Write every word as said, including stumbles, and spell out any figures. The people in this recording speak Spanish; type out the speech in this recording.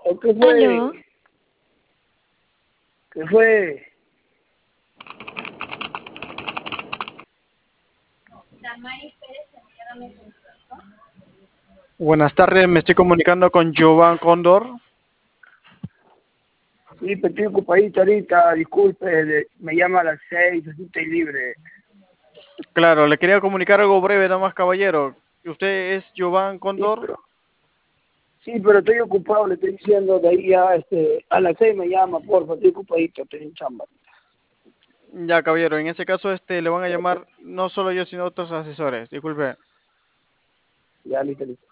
¿O qué Aló. fue? ¿Qué fue? Buenas tardes, me estoy comunicando con Jovan Cóndor. Sí, pero estoy ocupadito ahorita, disculpe, de- me llama a las seis, así estoy libre. Claro, le quería comunicar algo breve, damas caballero. ¿Usted es Jovan Sí, Cóndor? pero, sí, pero estoy ocupado, le estoy diciendo de ahí a, este, a las seis me llama, porfa, estoy ocupadito, estoy en chamba. Ya, caballero, en ese caso este le van a llamar no solo yo, sino otros asesores. Disculpe. Ya, listo, listo.